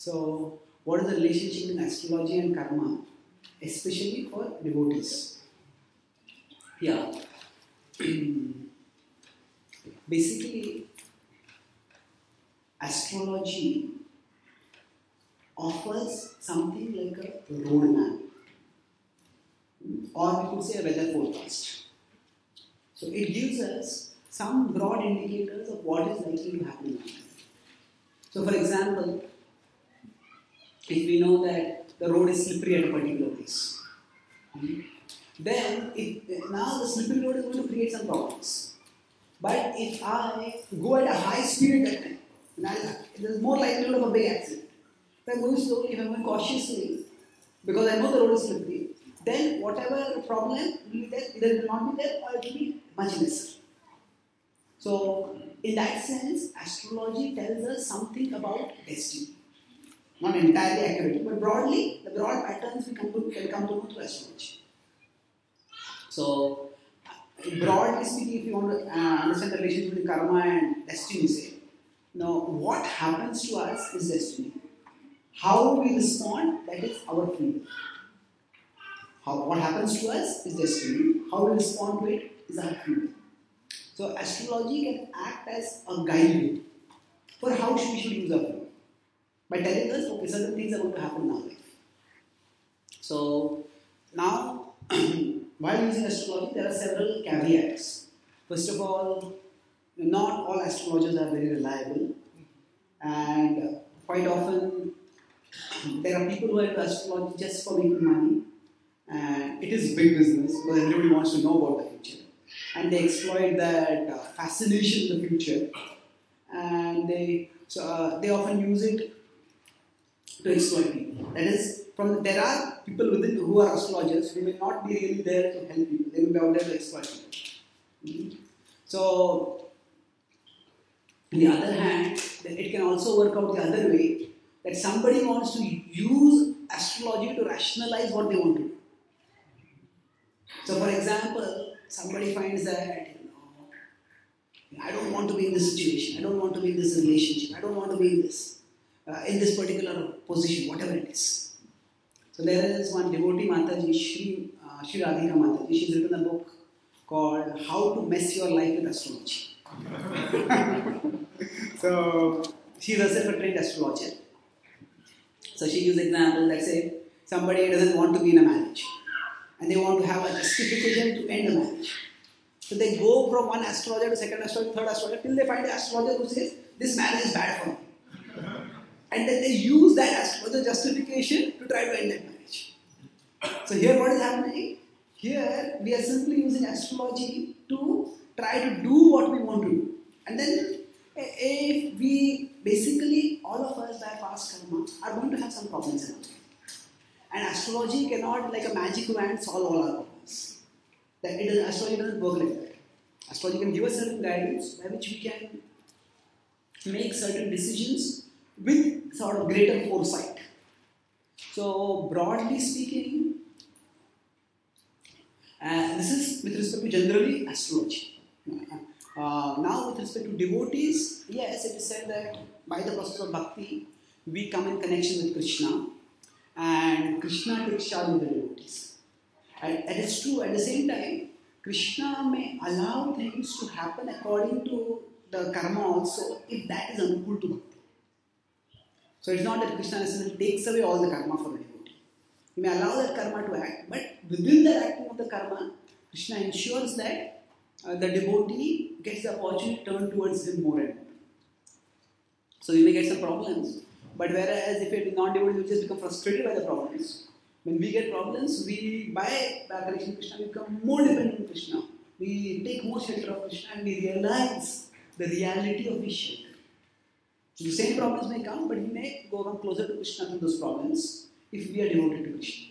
So, what is the relationship in astrology and karma, especially for devotees? Yeah. Basically, astrology offers something like a roadmap, or we could say a weather forecast. So it gives us some broad indicators of what is likely to happen in life. So, for example, if we know that the road is slippery at a particular place, then now the slippery road is going to create some problems. But if I go at a high speed at that time, there is more likelihood of a big accident. If I'm going slowly, if I'm going cautiously, because I know the road is slippery, then whatever problem will be there, either it will not be there or it will be much lesser. So, in that sense, astrology tells us something about destiny. Not entirely accurate, but broadly, the broad patterns we can come to know through astrology. So, broadly speaking, if you want to understand the relationship between karma and destiny, say, now what happens to us is destiny. How we respond, that is our free will. What happens to us is destiny. How we respond to it is our free will. So astrology can act as a guide for how we should use our free will by telling us, okay, certain things are going to happen in our life. So now, while using astrology, there are several caveats. First of all, not all astrologers are very reliable, and quite often there are people who are into astrology just for making money, and it is big business because everybody wants to know about the future, and they exploit that fascination in the future, and they often use it to exploit people. That is, there are people within who are astrologers who may not be really there to help people. They will be out there to exploit people. So, on the other hand, it can also work out the other way, that somebody wants to use astrology to rationalize what they want to do. So, for example, somebody finds that, I don't want to be in this situation, I don't want to be in this relationship, I don't want to be in this particular position, whatever it is. So there is one devotee Mataji, Sri Radhika Mataji. She's written a book called How to Mess Your Life with Astrology. So she's herself a trained astrologer. So she gives example that say somebody doesn't want to be in a marriage and they want to have a justification to end the marriage. So they go from one astrologer to second astrologer, third astrologer, till they find an astrologer who says this marriage is bad for me. And then they use that astrologer justification to try to end that marriage. So here what is happening? Here we are simply using astrology to try to do what we want to do. And then if we basically, all of us by past karma are going to have some problems in our life. And astrology cannot like a magic wand solve all our problems. Astrology doesn't work like that. Astrology can give us certain guidance by which we can make certain decisions with sort of greater foresight. So broadly speaking, this is with respect to generally astrology. Now with respect to devotees, yes, it is said that by the process of bhakti, we come in connection with Krishna, and Krishna takes charge of the devotees. And that is true. At the same time, Krishna may allow things to happen according to the karma also, if that is anukul to bhakti. So it's not that Krishna necessarily takes away all the karma for the devotee. He may allow that karma to act, but within the acting of the karma, Krishna ensures that the devotee gets the opportunity to turn towards him more and more. So we may get some problems, but whereas if a non-devotee will just become frustrated by the problems, when we get problems, by connection to Krishna, we become more dependent on Krishna. We take more shelter of Krishna and we realize the reality of his shelter. So the same problems may come, but we may come closer to Krishna through those problems if we are devoted to Krishna.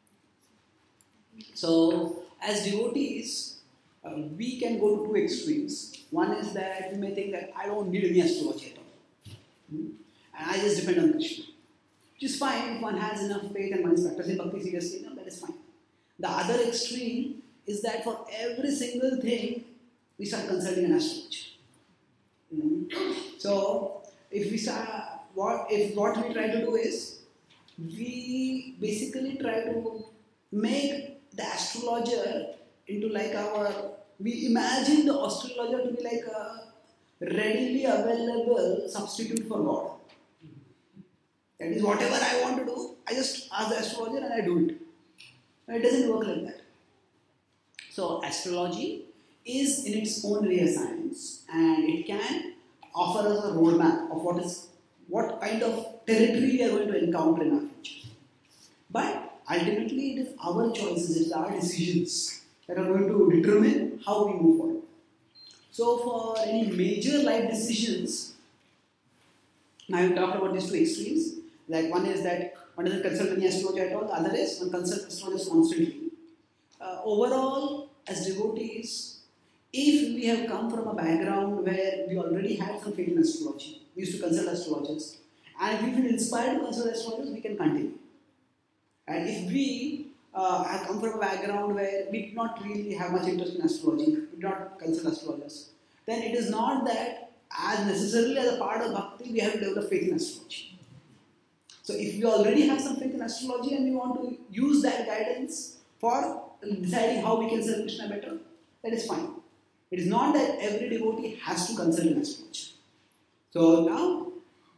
So, as devotees, we can go to two extremes. One is that we may think that I don't need any astrology at all. And I just depend on Krishna. Which is fine if one has enough faith and one is practicing bhakti seriously, that is fine. The other extreme is that for every single thing, we start consulting an astrologer. So, if we start, what we try to do is we basically try to make the astrologer into like we imagine the astrologer to be like a readily available substitute for God. That is, whatever I want to do, I just ask the astrologer and I do it. And it doesn't work like that. So astrology is in its own way a science, and it can offer us a roadmap of what kind of territory we are going to encounter in our future. But ultimately, it is our choices, it is our decisions that are going to determine how we move forward. So, for any major life decisions, now we talked about these two extremes. Like one is consult any astrologer at all, the other is one consult astrologers constantly. Overall, as devotees, if we have come from a background where we already had some faith in astrology, we used to consult astrologers, and if we feel inspired to consult astrologers, we can continue. And if we have come from a background where we did not really have much interest in astrology, we did not consult astrologers, then it is not that as necessarily as a part of bhakti, we have to develop faith in astrology. So if we already have some faith in astrology and we want to use that guidance for deciding how we can serve Krishna better, that is fine. It is not that every devotee has to consult an astrologer. So now,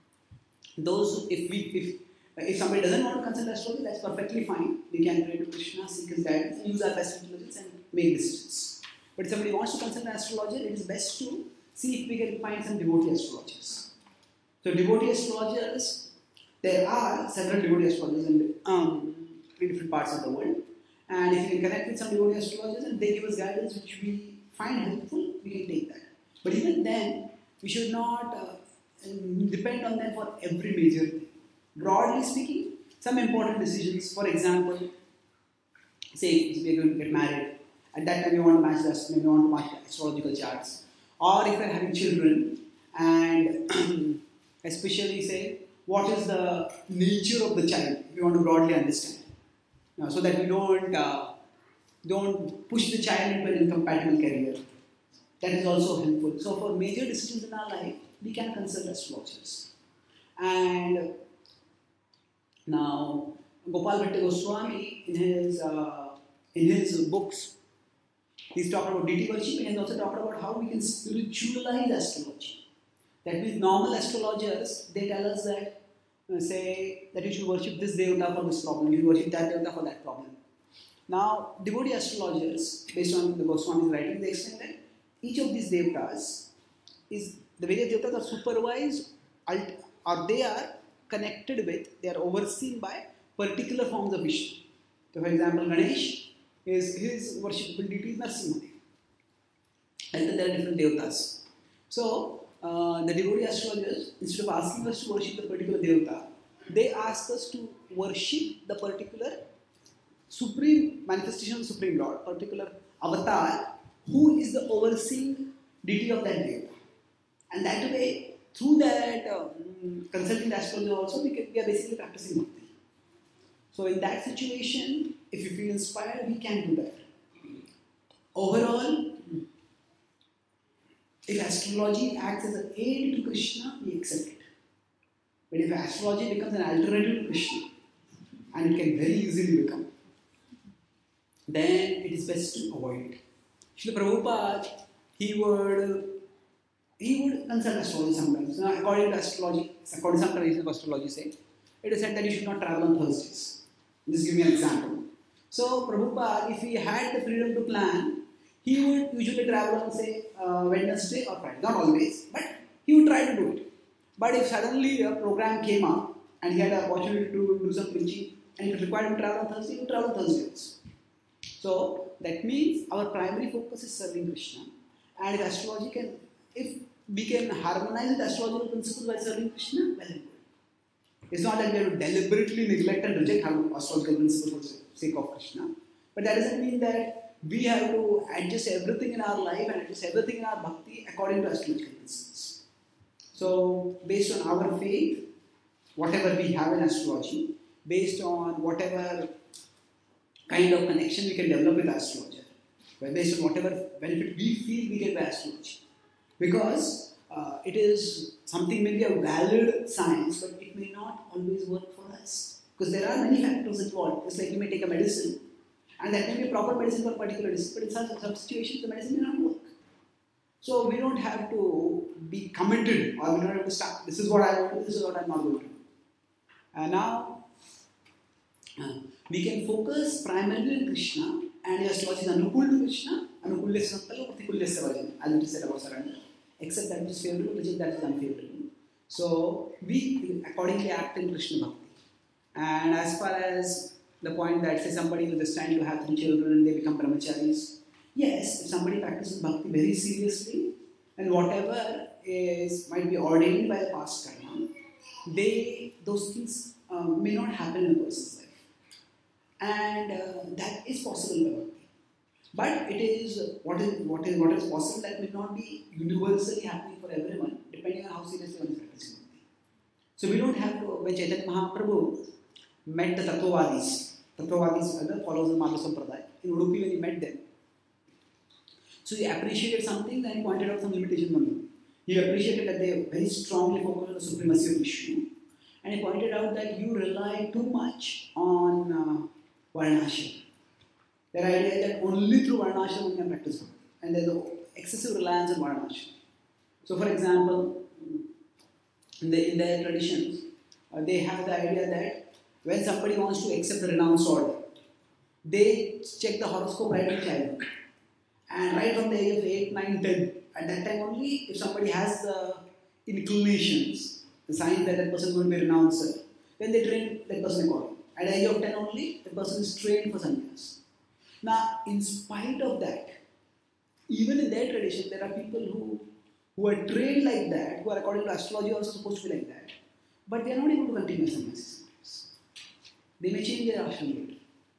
if somebody doesn't want to consult astrology, that's perfectly fine. We can pray to Krishna, seek his guidance, use our best intelligence and make decisions. But if somebody wants to consult an astrologer, it is best to see if we can find some devotee astrologers. So devotee astrologers, there are several devotee astrologers in different parts of the world. And if you can connect with some devotee astrologers and they give us guidance which we find helpful, we can take that. But even then, we should not depend on them for every major thing. Broadly speaking, some important decisions, for example, say if we are going to get married, at that time we want to match the astrological charts. Or if we are having children, and especially say, what is the nature of the child, we want to broadly understand. So that we don't push the child into an incompatible career. That is also helpful. So for major decisions in our life, we can consult astrologers. And now, Gopal Bhatta Goswami, in his books, he's talked about deity worship, and he's also talked about how we can spiritualize astrology. That means normal astrologers, they tell us that, say that you should worship this devata for this problem, you should worship that devata for that problem. Now, devotee astrologers, based on the Goswami's writing, they explain that each of these devatas the various devatas are supervised, or they are connected with, they are overseen by particular forms of Vishnu. So, for example, Ganesh, his worshipable deity is Narsimha. And then there are different devatas. So, the devotee astrologers, instead of asking us to worship the particular devata, they ask us to worship the particular supreme manifestation of the Supreme Lord, particular avatar, who is the overseeing deity of that devata. And that way, through that consulting the astrologer also, we are basically practicing bhakti. So in that situation, if you feel inspired, we can do that. Overall, if astrology acts as an aid to Krishna, we accept it. But if astrology becomes an alternative to Krishna, and it can very easily become, then it is best to avoid it. Srila Prabhupada, he would consult astrology sometimes. Now, according to some traditions of astrology say, it is said that you should not travel on Thursdays. Just give me an example. So, Prabhupada, if he had the freedom to plan, he would usually travel on, say, Wednesday or Friday. Not always, but he would try to do it. But if suddenly a program came up and he had an opportunity to do some preaching and it required him to travel on Thursday, he would travel on Thursdays. So, that means our primary focus is serving Krishna. And if astrology if we can harmonize with astrological principles by serving Krishna, well and good. It's not that we have to deliberately neglect and reject astrological principles for the sake of Krishna. But that doesn't mean that we have to adjust everything in our life and adjust everything in our bhakti according to astrological principles. So, based on our faith, whatever we have in astrology, based on whatever kind of connection we can develop with astrologer, based on whatever benefit we feel we get by astrology. Because it is something maybe a valid science, but it may not always work for us. Because there are many factors involved. It's like you may take a medicine, and that may be a proper medicine for a particular disease, but in some situations the medicine may not work. So we don't have to be committed, or we don't have to start. This is what I want to do, this is what I'm not going to do. And now we can focus primarily on Krishna, and your astrology is Anukul to Krishna, Anukulyasya Sankalo, Pratikulyasya Varjana, as it is said about surrender. Except that is favorable, reject that is unfavorable. So we accordingly act in Krishna Bhakti. And as far as the point that say somebody is just trying to have 3 children and they become brahmacharis, yes, if somebody practices bhakti very seriously and whatever might be ordained by the past karma, those things may not happen in a person's life. And that is possible by bhakti. But it is what is possible that may not be universally happening for everyone, depending on how seriously one is practicing bhakti. So we don't have to. When Chaitanya Mahaprabhu met the Tattvavadis are the followers of Madhva Sampradaya in Udupi, when he met them, so he appreciated something, then he pointed out some limitations on them. He appreciated that they very strongly focused on the supremacy of Vishnu, and he pointed out that you rely too much on Varnashram. Their idea is that only through Varnashram one can practice bhakti, and there is an excessive reliance on Varnashram. So, for example, in their traditions, they have the idea that when somebody wants to accept the renounced order, they check the horoscope right from childhood. And right from the age of 8, 9, 10, at that time only, if somebody has the inclinations, the signs that that person is going to be a renouncer, then they train that person accordingly. At the age of 10 only, the person is trained for sannyas. Now, in spite of that, even in their tradition, there are people who are trained like that, who are according to astrology also supposed to be like that, but they are not able to continue sannyas. They may change their ashram later.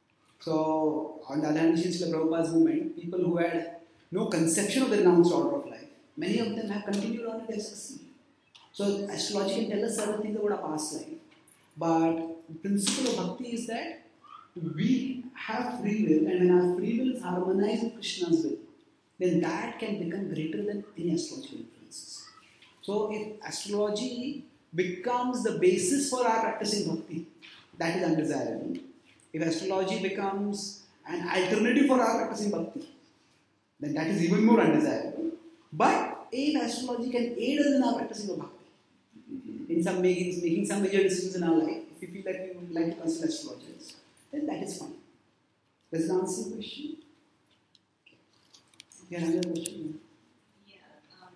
So, on the other hand, since the Prabhupada's movement, people who had no conception of the renounced order of life, many of them have continued on and they have succeeded. So, astrology can tell us certain things about our past life. But the principle of bhakti is that we have free will, and when our free will is harmonized with Krishna's will, then that can become greater than any astrological influences. So, if astrology becomes the basis for our practicing bhakti, that is undesirable. If astrology becomes an alternative for our practicing bhakti, then that is even more undesirable. But if astrology can aid us in our practicing of bhakti, in some making some major decisions in our life, if we feel that we would like to consult astrologers, then that is fine. Does it answer the question? Okay. You have another question?